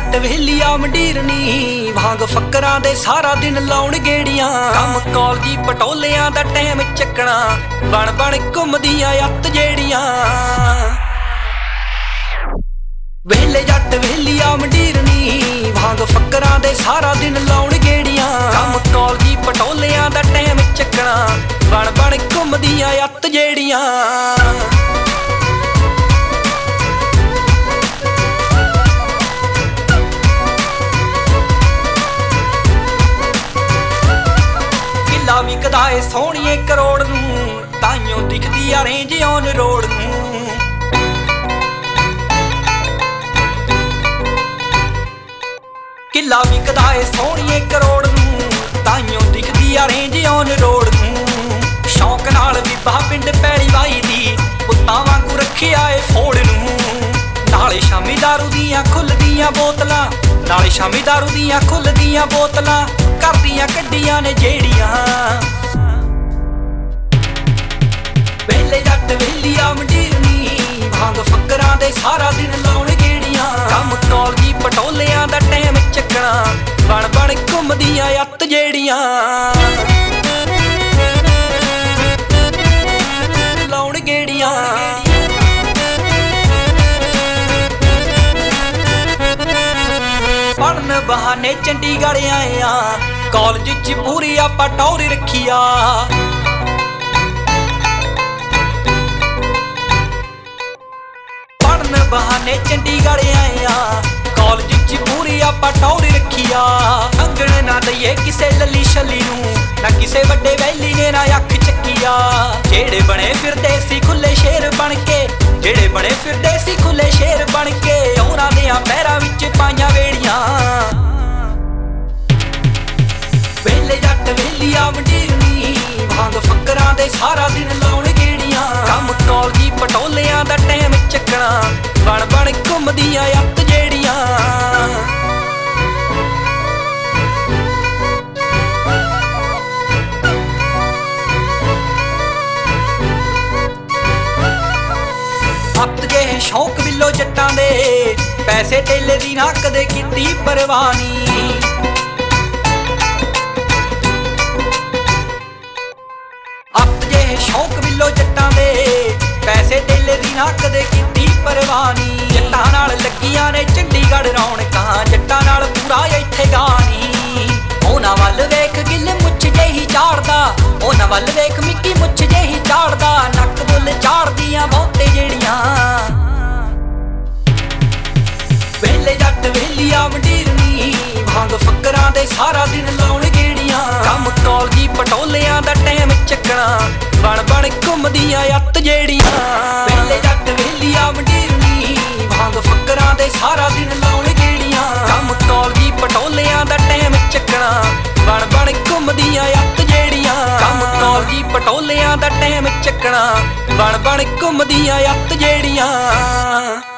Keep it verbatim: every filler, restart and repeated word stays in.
जट वेलिया मंडीरनी भांग फकरां दे सारा दिन लाउण गेड़ियां कम कॉलजी पटोलियां दा टाइम चकना बन बन घुमदियां अत जेड़ियां वेले जट वेलिया मंडीरनी भांग फकरां दे सारा दिन लाउण गेड़ियां कम कॉलजी पटोलियां दा टाइम चकना बन बन घुमदियां अत जेड़ियां विकदा है सोहणिए करोड़ नूं ताइयों दिखदी आ रेंज ऑन रोड नूं किला विकदा है सोहणिए करोड़ नूं ताइयों दिखदी आ रेंज ऑन रोड नूं शौक नाल बीबा पिंड पैली वाई दी पुत्तां वांगू रखिया ए फोड़ नूं नाले शामी दारू दियां खुलदियां बोतलां नाले शामी दारू दियां खुलदियां बोतलां करदियां कड्डियां ने जेड़ियां वेले जट वेलिया मंडीरनी भांग फकरां दे सारा दिन लाउण गेड़ियां कम कॉलजी पटोलियां दा टाइम चकना बन बन घुमदियां अत जेड़ियां लाउण गेड़ियां पढ़न बहाने चंडीगढ़ आए आ कॉलेज च पूरी आपां टौरी रखिया पढ़न बहाने चंडीगढ़ आए आ कॉलेज च पूरी आपां टौरी रखिया अंगण ना दईए किसे लली छली नूं ना किसे वड्डे वैली ने ना अख चक्किया जेड़े बने फिरदे सी खुले शेर बन के जेड़े बने फिरदे सी खुले शेर बन के औरां देयां पैरां विच पाईयां वेड़ियां वेले जट वेलिया मंडीरनी भांग फकरां दे सारा दिन लाउण गेड़ियां कम कॉलजी पटोलियां दा टाइम चकना बन बन घुमदियां अत जेड़ियां अत जे शौक विलो जट्टां दे पैसे तेले दी ना कदे कीती परवाह नी शौक विलो जट्टां दे पैसे तेले दी ना कदे कीती परवाह नी जट्टां नाल लगियां ने चंडीगढ़ रौणकां जट्टां नाल पूरा इत्थे गानी ओना वल वेख गिल मुछ जेही झाड़दा ओना वल वेख मिक्की मुछ जेही झाड़दा नक बुल झाड़दियां बहुते जेड़ियां वेले जट वेलिया मंडीरनी भांग फकरां दे सारा दिन लाउण गेड़ियां कम कॉलजी पटोलियां दा टाइम चकना बन बन घुमदियां अत जेड़ियां वेले जट वेलिया मंडीरनी भांग फकरां दे सारा दिन लाउण गेड़ियां कम कॉलजी पटोलियां दा टाइम चकना बन बन घुमदियां अत जेड़ियां कम कॉलजी पटोलियां दा टाइम चकना बन बन घुमदियां अत जेड़ियां।